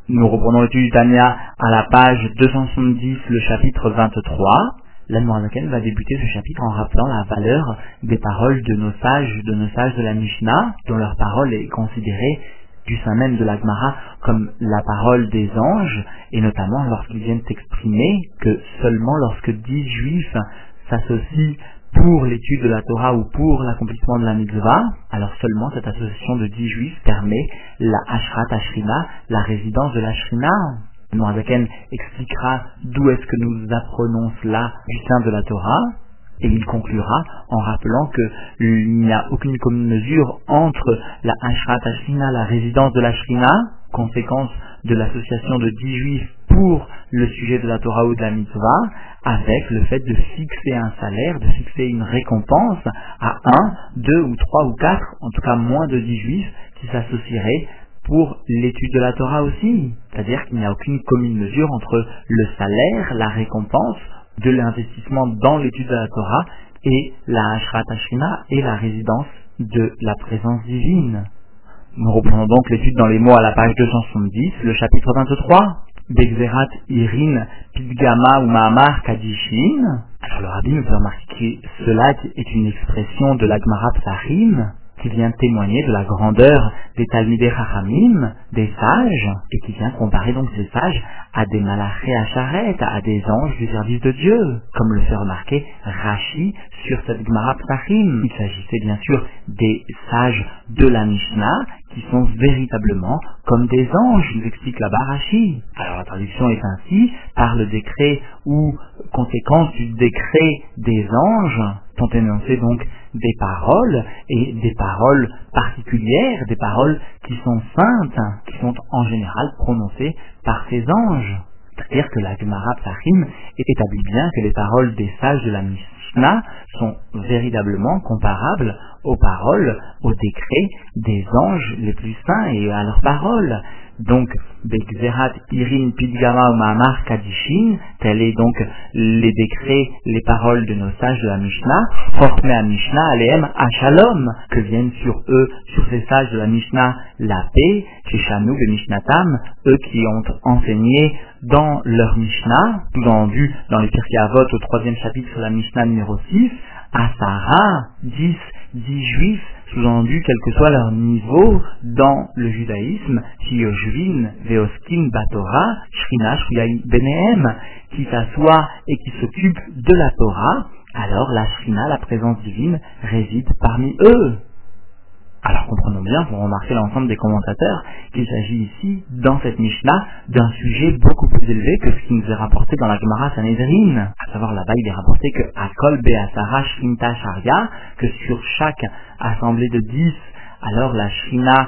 Nous reprenons l'étude du Tanya à la page 270, le chapitre 23. L'Admorazaken va débuter ce chapitre en rappelant la valeur des paroles de nos sages de la Mishnah, dont leur parole est considérée du sein même de la Gemara comme la parole des anges, et notamment lorsqu'ils viennent s'exprimer que seulement lorsque 10 juifs s'associent pour l'étude de la Torah ou pour l'accomplissement de la mitzvah, alors seulement cette association de 10 juifs permet la Ashrat Ashrina, la résidence de la Shrina. L'Admorazaken expliquera d'où est-ce que nous apprenons cela du sein de la Torah, et il conclura en rappelant qu'il n'y a aucune commune mesure entre la Ashrat Ashrina, la résidence de la Shrina, conséquence de l'association de 10 juifs pour le sujet de la Torah ou de la mitzvah, avec le fait de fixer un salaire, de fixer une récompense à 1, 2 ou 3 ou 4, en tout cas moins de 10 juifs qui s'associeraient pour l'étude de la Torah aussi. C'est-à-dire qu'il n'y a aucune commune mesure entre le salaire, la récompense de l'investissement dans l'étude de la Torah et la Ashrat Ashrina et la résidence de la présence divine. Nous reprenons donc l'étude dans les mots à la page 270, le chapitre 23. Begzerat Irin Pidgama ou Mahamar Kadishin. Alors le rabbi nous fait remarquer que cela est une expression de la Gemara Psachim qui vient témoigner de la grandeur des Talmidei Chachamim, des sages, et qui vient comparer donc ces sages à des Malachei Asharet, à des anges du service de Dieu, comme le fait remarquer Rashi sur cette Gemara Psachim. Il s'agissait bien sûr des sages de la Mishnah, qui sont véritablement comme des anges, nous explique là-bas Rashi. Alors la traduction est ainsi, par le décret ou conséquence du décret des anges, sont énoncées donc des paroles, et des paroles particulières, des paroles qui sont saintes, qui sont en général prononcées par ces anges. C'est-à-dire que la Gemara Psachim établit bien que les paroles des sages de la Mishnah sont véritablement comparables aux paroles, aux décrets des anges les plus saints et à leurs paroles. Donc, Begzerat Irin Pidgama ou Mahamar Kadishin, tels est donc les décrets, les paroles de nos sages de la Mishnah, Chokmei Mishnah Alehem Ashalom, que viennent sur eux, sur ces sages de la Mishnah, la paix, Sheshanu Bemishnatam, eux qui ont enseigné dans leur Mishnah, sous-entendu dans les Pirkei Avot au 3e chapitre sur la Mishnah numéro 6, Asara, 10 juifs, sous-entendu quel que soit leur niveau dans le judaïsme, Shiyojvin, Veoskin, Batora, Shrina, Shuyai, Benehem, qui s'assoient et qui s'occupent de la Torah, alors la Shrina, la présence divine, réside parmi eux. Alors comprenons bien, pour remarquer l'ensemble des commentateurs, qu'il s'agit ici, dans cette Mishnah, d'un sujet beaucoup plus élevé que ce qui nous est rapporté dans la Gemara Sanhedrin. À savoir là-bas, il est rapporté que Akol Be'asara Shrinta Sharia, que sur chaque assemblée de 10, alors la Shrina,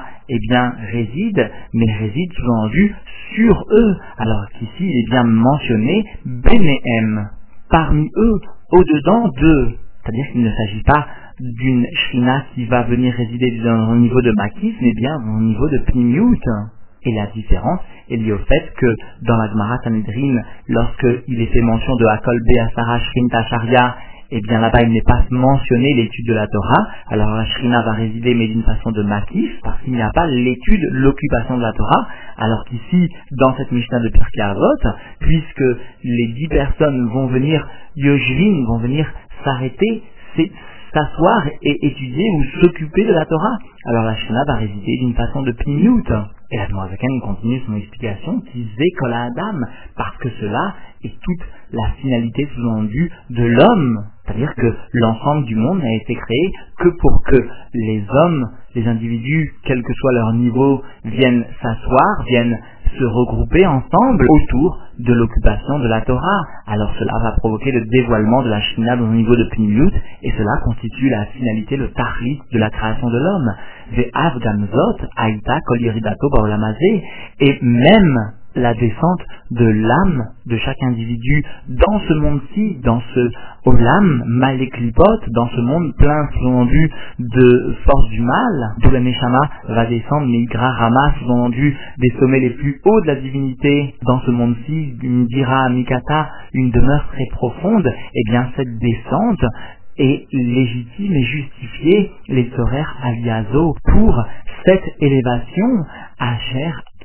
réside, mais réside sous-entendu sur eux. Alors qu'ici, il est bien mentionné Benehem, parmi eux, au-dedans d'eux. C'est-à-dire qu'il ne s'agit pas d'une Shrina qui va venir résider au niveau de Makis, mais bien au niveau de Pnimiut. Et la différence est liée au fait que dans la Gemara Sanhedrin, lorsqu'il est fait mention de Hakol Be'asara Shrinta Sharia, là-bas il n'est pas mentionné l'étude de la Torah. Alors la Shrina va résider mais d'une façon de Makis, parce qu'il n'y a pas l'étude, l'occupation de la Torah. Alors qu'ici, dans cette Mishnah de Pirkei Avot, puisque les 10 personnes vont venir Yojvin, vont venir s'arrêter, s'asseoir et étudier ou s'occuper de la Torah. Alors la Shrina va résider d'une façon de Pnimiut. Et l'Admorazaken continue son explication qui Kol Adam, parce que cela est toute la finalité sous-entendue de l'homme. C'est-à-dire que l'ensemble du monde n'a été créé que pour que les hommes, les individus, quel que soit leur niveau, viennent s'asseoir, viennent se regrouper ensemble autour de l'occupation de la Torah. Alors cela va provoquer le dévoilement de la Shrina dans un niveau de Pnimiut, et cela constitue la finalité, le tahlit de la création de l'homme. Ve'av gamzot aïta kol yiridato ba'olam hazeh, et même la descente de l'âme de chaque individu dans ce monde-ci, dans ce olam maleklipot, dans ce monde plein sous-entendu de force du mal, d'où la Neshama va descendre, Migra Rama, sous-entendu des sommets les plus hauts de la divinité, dans ce monde-ci, une Dira Mikata, une demeure très profonde. Cette descente est légitime et justifiée, les Sorer Aliazo, pour cette élévation, Asher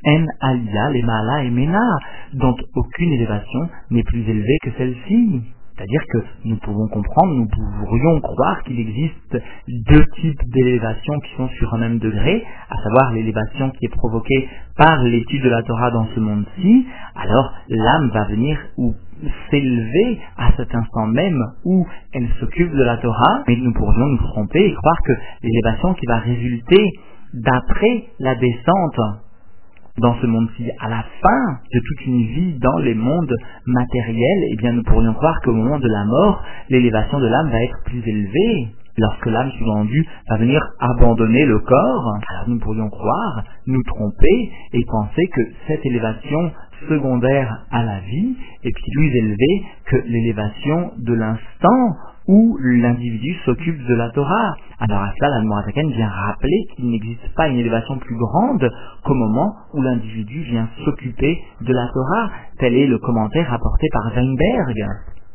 En Aliyah les Ma'ala et Mena, dont aucune élévation n'est plus élevée que celle-ci. C'est-à-dire que nous pouvons comprendre, nous pourrions croire qu'il existe deux types d'élévation qui sont sur un même degré, à savoir l'élévation qui est provoquée par l'étude de la Torah dans ce monde-ci. Alors l'âme va venir ou s'élever à cet instant même où elle s'occupe de la Torah, mais nous pourrions nous tromper et croire que l'élévation qui va résulter d'après la descente dans ce monde-ci, à la fin de toute une vie dans les mondes matériels, eh bien nous pourrions croire qu'au moment de la mort, l'élévation de l'âme va être plus élevée. Lorsque l'âme sous-tendue va venir abandonner le corps, alors nous pourrions croire, nous tromper et penser que cette élévation secondaire à la vie est plus élevée que l'élévation de l'instant où l'individu s'occupe de la Torah. Alors à cela, l'Admor HaZaken vient rappeler qu'il n'existe pas une élévation plus grande qu'au moment où l'individu vient s'occuper de la Torah. Tel est le commentaire apporté par Weinberg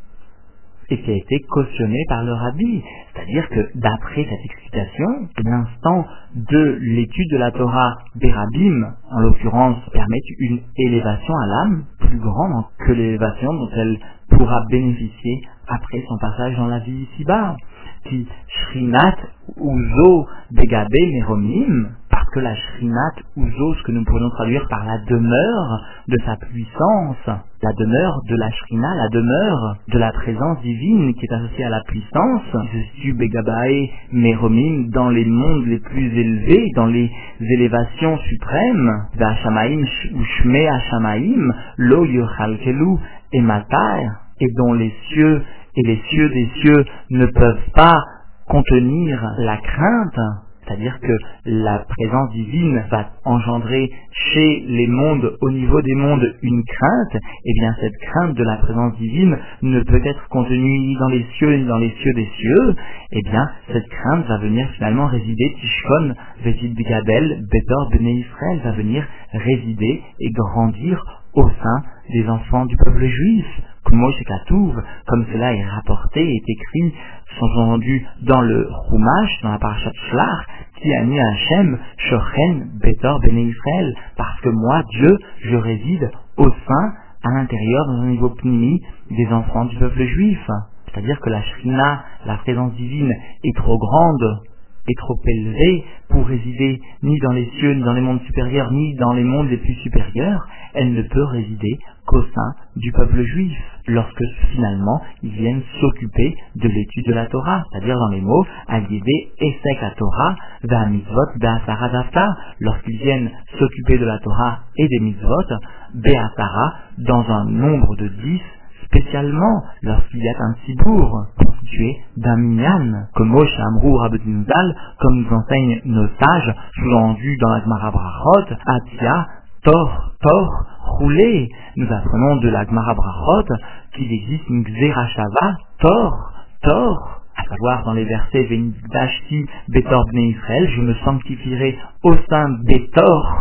et qui a été cautionné par le Rabbi. C'est-à-dire que d'après cette explication, l'instant de l'étude de la Torah des Rabbim, en l'occurrence, permet une élévation à l'âme plus grande que l'élévation dont elle pourra bénéficier après son passage dans la vie ici-bas. Qui Shrinat Uzo Begabe Meromim, parce que la Shrinat Uzo, ce que nous pourrions traduire par la demeure de sa puissance, la demeure de la Shrina, la demeure de la présence divine qui est associée à la puissance, qui se situe Begabae Meromim dans les mondes les plus élevés, dans les élévations suprêmes, V'Hashamaim ou Shme Hashamaim, Lo Yochalkelu et Matar, et dont les cieux et les cieux des cieux ne peuvent pas contenir la crainte, c'est-à-dire que la présence divine va engendrer chez les mondes, au niveau des mondes, une crainte, et bien cette crainte de la présence divine ne peut être contenue ni dans les cieux ni dans les cieux des cieux, et bien cette crainte va venir finalement résider, Tishkon Vesid Bigabel, Betor Bnei Israël, va venir résider et grandir au sein des enfants du peuple juif. Comme cela est rapporté et est écrit, sont entendus dans le Chumash, dans la parashat Shlach, qui a mis Hachem, Shochen, Betor, Bnei Israël, parce que moi, Dieu, je réside au sein, à l'intérieur, dans un niveau pnimi, des enfants du peuple juif. C'est-à-dire que la Shrina, la présence divine, est trop grande, est trop élevée pour résider ni dans les cieux, ni dans les mondes supérieurs, ni dans les mondes les plus supérieurs. Elle ne peut résider qu'au sein du peuple juif, lorsque finalement ils viennent s'occuper de l'étude de la Torah, c'est-à-dire dans les mots Al-Yedé Esek HaTorah Ve'ha Mitzvot Be'asara Dafta, lorsqu'ils viennent s'occuper de la Torah et des Mitzvot Be'asara dans un nombre de 10, spécialement lorsqu'il y a un Tzibour constitué d'un minyan, comme Moshe Amrou Rabbeinu-Zal, comme nous enseignent nos sages, sous-entendus dans la Gemara Brachot, Atia, Tor, roulé. Nous apprenons de la Gemara Brachot qu'il existe une Gzerashava, Tor, à savoir dans les versets Venigdashti Betor Bnei Israël, je me sanctifierai au sein Betor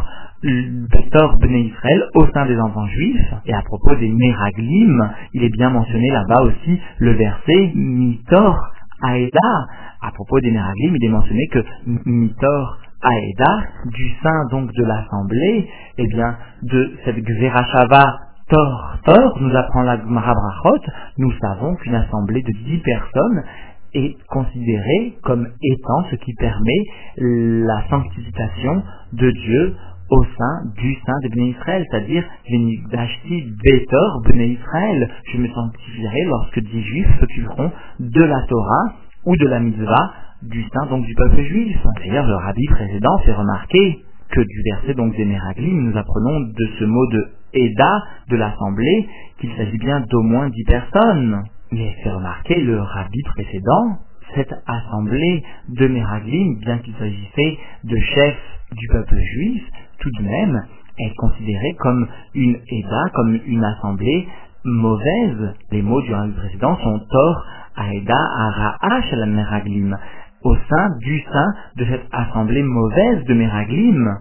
Bnei Israël, au sein des enfants juifs. Et à propos des Meraglim, il est bien mentionné là-bas aussi le verset Mitor Aeda. À propos des Meraglim, il est mentionné que Mitor Aeda, du sein donc de l'assemblée, eh bien, de cette Gzerashava Tor, nous apprend la Gemara Brachot, nous savons qu'une assemblée de 10 personnes est considérée comme étant ce qui permet la sanctification de Dieu au sein du sein de Bnei Israël, c'est-à-dire Venigdashti Betor Bnei Israël. Je me sanctifierai lorsque 10 juifs s'occuperont de la Torah ou de la mitzvah du sein donc du peuple juif. D'ailleurs, le rabbi précédent fait remarquer que du verset donc des Meraglim, nous apprenons de ce mot de Eda, de l'assemblée, qu'il s'agit bien d'au moins 10 personnes. Mais fait remarquer le rabbi précédent, cette assemblée de Meraglim, bien qu'il s'agissait de chefs du peuple juif, tout de même est considérée comme une Eda, comme une assemblée mauvaise. Les mots du rabbi précédent sont Tor, Aeda, Ara'ash, la Meraglim, au sein du sein de cette assemblée mauvaise de Meraglim.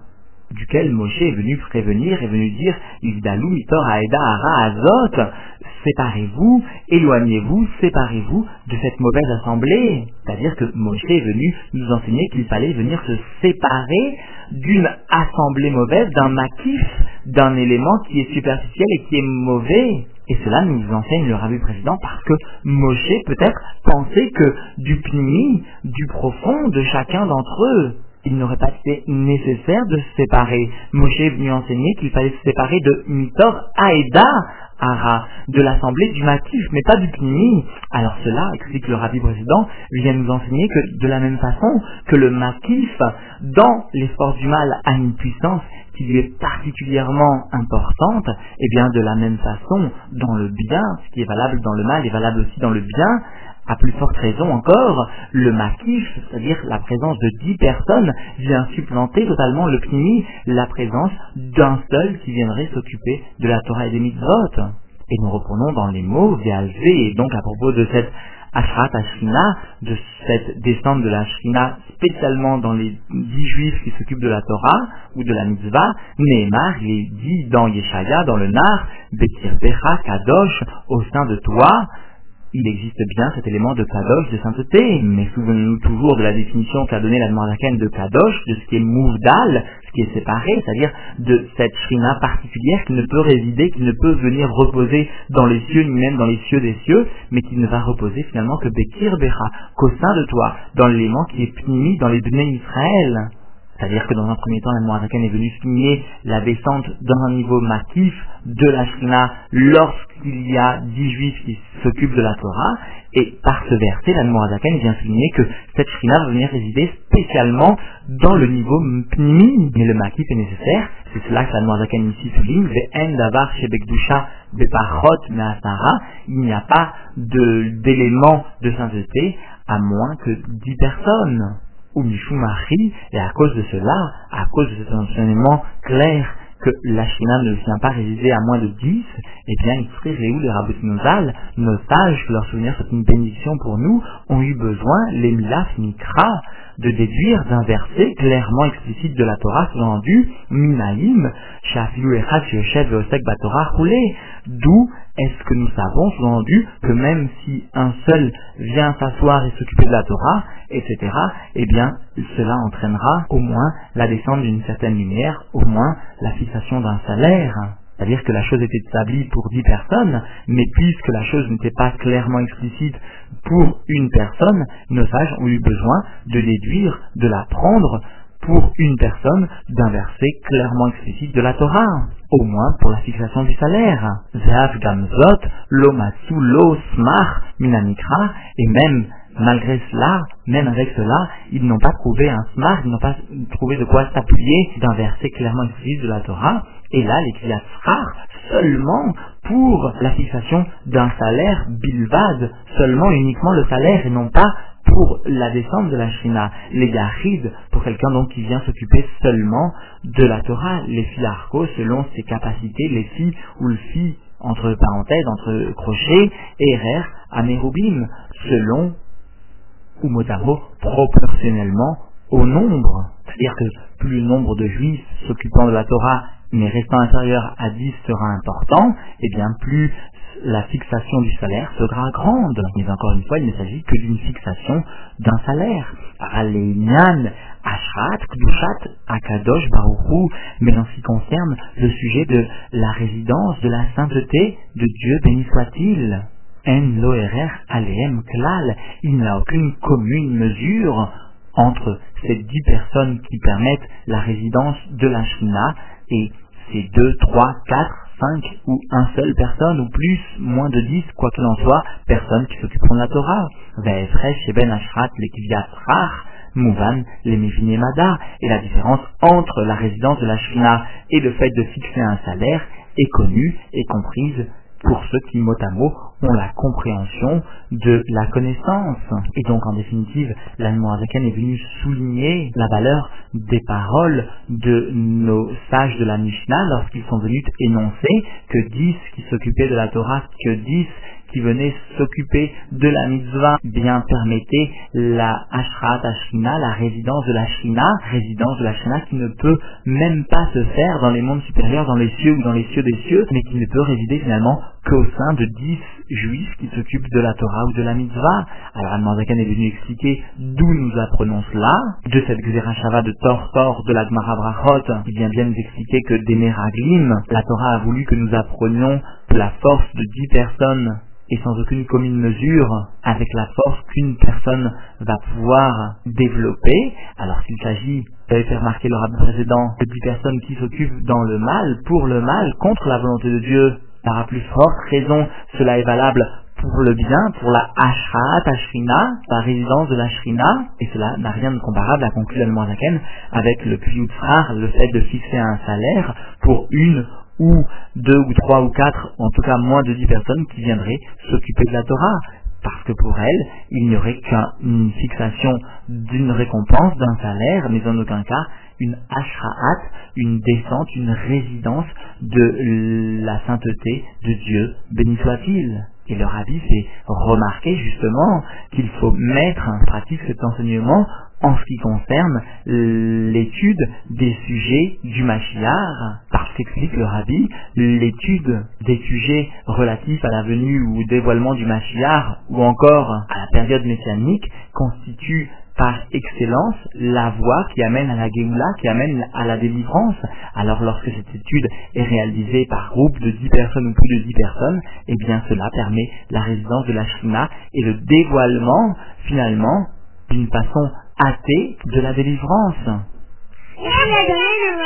duquel Moshe est venu prévenir, est venu dire Igdalou mitor haeda hara azot, séparez-vous, éloignez-vous, séparez-vous de cette mauvaise assemblée. C'est-à-dire que Moshe est venu nous enseigner qu'il fallait venir se séparer d'une assemblée mauvaise, d'un makif, d'un élément qui est superficiel et qui est mauvais. Et cela nous enseigne le rabbi précédent parce que Moshe peut-être pensait que du pnimi, du profond de chacun d'entre eux, il n'aurait pas été nécessaire de se séparer. Moshe est venu enseigner qu'il fallait se séparer de Mitor Haeda Hara, de l'assemblée du Makif, mais pas du Pnimi. Alors cela, explique le rabbi précédent, vient nous enseigner que de la même façon que le Makif, dans les forces du mal, a une puissance qui lui est particulièrement importante, et bien de la même façon, dans le bien, ce qui est valable dans le mal est valable aussi dans le bien. À plus forte raison encore, le makif, c'est-à-dire la présence de 10 personnes, vient supplanter totalement le pnimi, la présence d'un seul qui viendrait s'occuper de la Torah et des mitzvot. Et nous reprenons dans les mots Véalvé, et donc à propos de cette Ashrat Ashrina, de cette descente de la Ashrina, spécialement dans les 10 juifs qui s'occupent de la Torah ou de la mitzvah, Nehemar, il est dit dans Yeshaya, dans le Nar, Bekirbecha Kadosh, au sein de toi. Il existe bien cet élément de Kadosh, de sainteté, mais souvenons-nous toujours de la définition qu'a donnée la Noirzaken de Kadosh, de ce qui est Mouvdal, ce qui est séparé, c'est-à-dire de cette Shrina particulière qui ne peut résider, qui ne peut venir reposer dans les cieux, ni même dans les cieux des cieux, mais qui ne va reposer finalement que Bekir Becha, qu'au sein de toi, dans l'élément qui est Pnimi, dans les Bnei Israël. C'est-à-dire que dans un premier temps, la Noirzaken est venue signer la descente dans un niveau makif de la Shrina lorsqu'il y a 10 juifs qui s'occupent de la Torah, et par ce verset, la Noirzaken vient souligner que cette Shrina va venir résider spécialement dans le niveau pnimi, mais le makif est nécessaire. C'est cela que la Noirzaken ici souligne, Ve'en davar shebekdusha beparchot me'asara, il n'y a pas d'élément de sainteté à moins que 10 personnes. Ou Mishumari, et à cause de cela, à cause de cet enseignement clair que la Shrina ne vient pas résider à moins de 10, eh bien, les Réou, les Rabbotinozal, nos sages, que leur souvenir soit une bénédiction pour nous, ont eu besoin, les Milaf Mikra, de déduire d'un verset clairement explicite de la Torah, sous-entendu, Minaïm, Shafilu Echad Yoshev Veosek Batorah Roulé. D'où est-ce que nous savons, sous-entendu, que même si un seul vient s'asseoir et s'occuper de la Torah, etc., eh bien, cela entraînera au moins la descente d'une certaine lumière, au moins la fixation d'un salaire. C'est-à-dire que la chose était établie pour 10 personnes, mais puisque la chose n'était pas clairement explicite pour une personne, nos sages ont eu besoin de déduire, de l'apprendre pour une personne d'un verset clairement explicite de la Torah, au moins pour la fixation du salaire. Zehav Gamzot, Lomatsu Lo Smar Minamikra, et même malgré cela, même avec cela, ils n'ont pas trouvé un smar, ils n'ont pas trouvé de quoi s'appuyer d'un verset clairement explicite de la Torah, et là, les Kriyat Srar, seulement pour la fixation d'un salaire bilvad, seulement uniquement le salaire, et non pas pour la descente de la Shrina, les Yachid, pour quelqu'un donc qui vient s'occuper seulement de la Torah, les filles Arko, selon ses capacités, les filles ou le filles, entre parenthèses, entre crochets, et Erer, Amerubim, selon ou mot à mot, proportionnellement au nombre. C'est-à-dire que plus le nombre de juifs s'occupant de la Torah mais restant inférieur à 10 sera important, et bien plus la fixation du salaire sera grande. Mais encore une fois, il ne s'agit que d'une fixation d'un salaire. Alénian, Ashrat, Kdushat, Akadosh, Baruchu, mais en ce qui concerne le sujet de la résidence, de la sainteté de Dieu, béni soit-il. En loerer aleem klal, il n'y a aucune commune mesure entre ces 10 personnes qui permettent la résidence de la Shrina et ces 2, 3, 4, 5 ou un seul personne ou plus, moins de 10, quoi qu'il en soit, personnes qui s'occuperont de la Torah. Ve'efresh sheben ashrat lekviat rar, Mouvan, les Mefinemada, et la différence entre la résidence de la Shrina et le fait de fixer un salaire est connue et comprise pour ceux qui, mot à mot, ont la compréhension de la connaissance. Et donc, en définitive, l'Admorazaken est venu souligner la valeur des paroles de nos sages de la Mishnah lorsqu'ils sont venus énoncer que 10 qui s'occupaient de la Torah, que 10 qui venaient s'occuper de la mitzvah, bien permettaient la Ashrat Ashrina, la résidence de la Shrina qui ne peut même pas se faire dans les mondes supérieurs, dans les cieux ou dans les cieux des cieux, mais qui ne peut résider finalement qu'au sein de 10 juifs qui s'occupent de la Torah ou de la mitzvah. Alors Admorazaken est venu expliquer d'où nous apprenons cela, de cette Gzerashava de Tor de la Gemara Brachot, qui vient bien nous expliquer que des Meraglim, la Torah a voulu que nous apprenions la force de 10 personnes et sans aucune commune mesure avec la force qu'une personne va pouvoir développer. Alors s'il s'agit, j'avais fait remarquer le rabbin précédent, de 10 personnes qui s'occupent dans le mal, pour le mal, contre la volonté de Dieu, par la plus forte raison, cela est valable pour le bien, pour la Ashrat Ashrina, la résidence de la Shrina, et cela n'a rien de comparable à conclure l'Admorazaken avec le Piyut Srar, le fait de fixer un salaire pour une ou 2 ou 3 ou 4, en tout cas moins de 10 personnes qui viendraient s'occuper de la Torah. Parce que pour elles, il n'y aurait qu'une fixation d'une récompense, d'un salaire, mais en aucun cas une ashra'at, une descente, une résidence de la sainteté de Dieu, béni soit-il. Et le rabbi fait remarquer justement qu'il faut mettre en pratique cet enseignement en ce qui concerne l'étude des sujets du Mashiach, parce qu'explique le rabbi, l'étude des sujets relatifs à la venue ou au dévoilement du Mashiach, ou encore à la période messianique, constitue par excellence la voie qui amène à la Géoula, qui amène à la délivrance. Alors lorsque cette étude est réalisée par groupe de 10 personnes ou plus de 10 personnes, eh bien cela permet la résidence de la Shrina et le dévoilement finalement d'une façon athée de la délivrance.